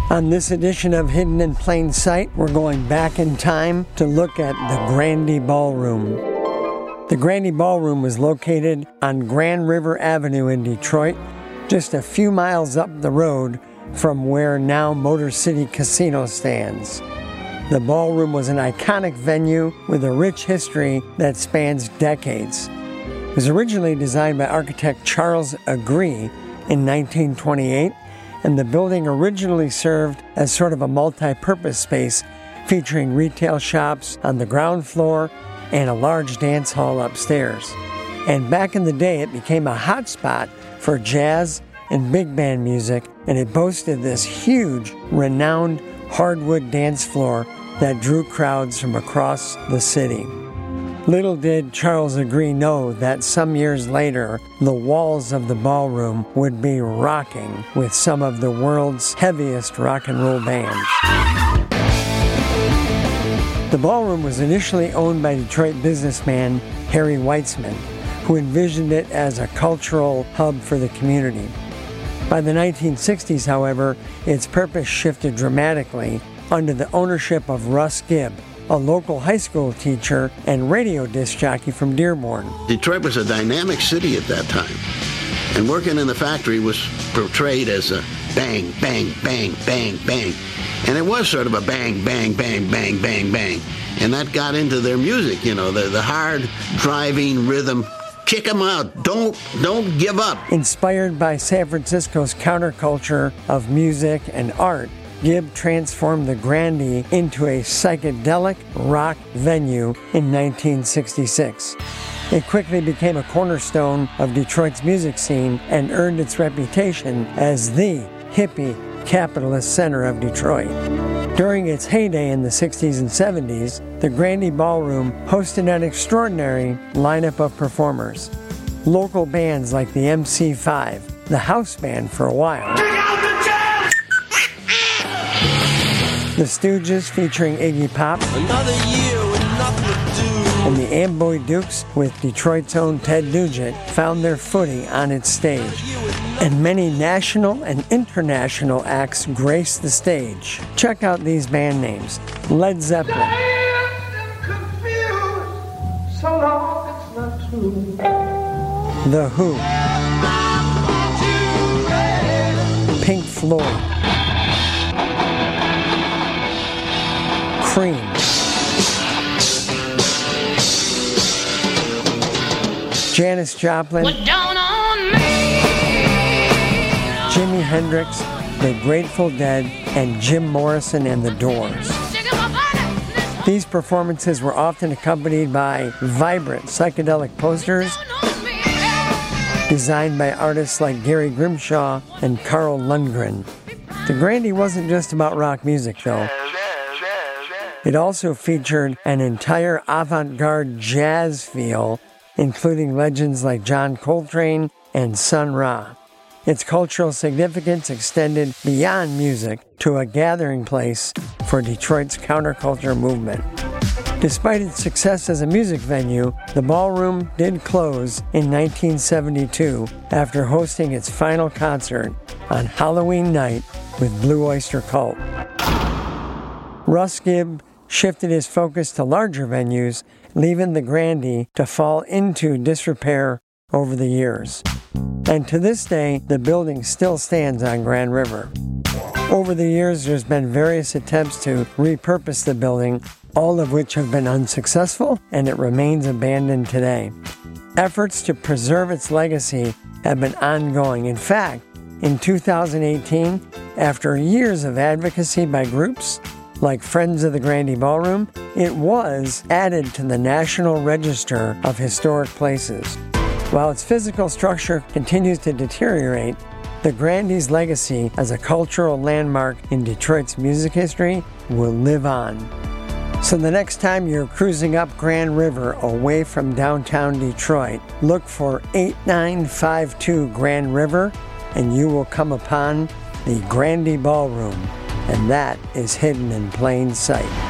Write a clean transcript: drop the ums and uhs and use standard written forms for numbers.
On this edition of Hidden in Plain Sight, we're going back in time to look at the Grandy Ballroom. The Grandy Ballroom was located on Grand River Avenue in Detroit, just a few miles up the road from where now Motor City Casino stands. The ballroom was an iconic venue with a rich history that spans decades. It was originally designed by architect Charles Agree in 1928, and the building originally served as sort of a multi-purpose space featuring retail shops on the ground floor and a large dance hall upstairs. And back in the day, it became a hot spot for jazz and big band music, and it boasted this huge, renowned hardwood dance floor that drew crowds from across the city. Little did Charles Agree know that some years later, the walls of the ballroom would be rocking with some of the world's heaviest rock and roll bands. The ballroom was initially owned by Detroit businessman Harry Weitzman, who envisioned it as a cultural hub for the community. By the 1960s, however, its purpose shifted dramatically under the ownership of Russ Gibb, a local high school teacher and radio disc jockey from Dearborn. Detroit was a dynamic city at that time, and working in the factory was portrayed as a bang, bang, bang, bang, bang. And it was sort of a bang, bang, bang, bang, bang, bang. And that got into their music, the hard driving rhythm. Kick 'em out. Don't give up. Inspired by San Francisco's counterculture of music and art, Gibb transformed the Grandy into a psychedelic rock venue in 1966. It quickly became a cornerstone of Detroit's music scene and earned its reputation as the hippie capitalist center of Detroit. During its heyday in the 60s and 70s, the Grandy Ballroom hosted an extraordinary lineup of performers. Local bands like the MC5, the House Band for a while, the Stooges featuring Iggy Pop, Another year with nothing to do. and the Amboy Dukes with Detroit's own Ted Nugent found their footing on its stage. And many national and international acts graced the stage. Check out these band names: Led Zeppelin, The Who, Pink Floyd, Cream, Janis Joplin, Jimi Hendrix, The Grateful Dead, and Jim Morrison and the Doors. These performances were often accompanied by vibrant psychedelic posters designed by artists like Gary Grimshaw and Carl Lundgren. The Grandy wasn't just about rock music, though. It also featured an entire avant-garde jazz feel, including legends like John Coltrane and Sun Ra. Its cultural significance extended beyond music to a gathering place for Detroit's counterculture movement. Despite its success as a music venue, the ballroom did close in 1972 after hosting its final concert on Halloween night with Blue Oyster Cult. Russ Gibb shifted his focus to larger venues, leaving the Grandy to fall into disrepair over the years. And to this day, the building still stands on Grand River. Over the years, there's been various attempts to repurpose the building, all of which have been unsuccessful, and it remains abandoned today. Efforts to preserve its legacy have been ongoing. In fact, in 2018, after years of advocacy by groups like Friends of the Grandy Ballroom, it was added to the National Register of Historic Places. While its physical structure continues to deteriorate, the Grandy's legacy as a cultural landmark in Detroit's music history will live on. So the next time you're cruising up Grand River away from downtown Detroit, look for 8952 Grand River and you will come upon the Grandy Ballroom, and that is hidden in plain sight.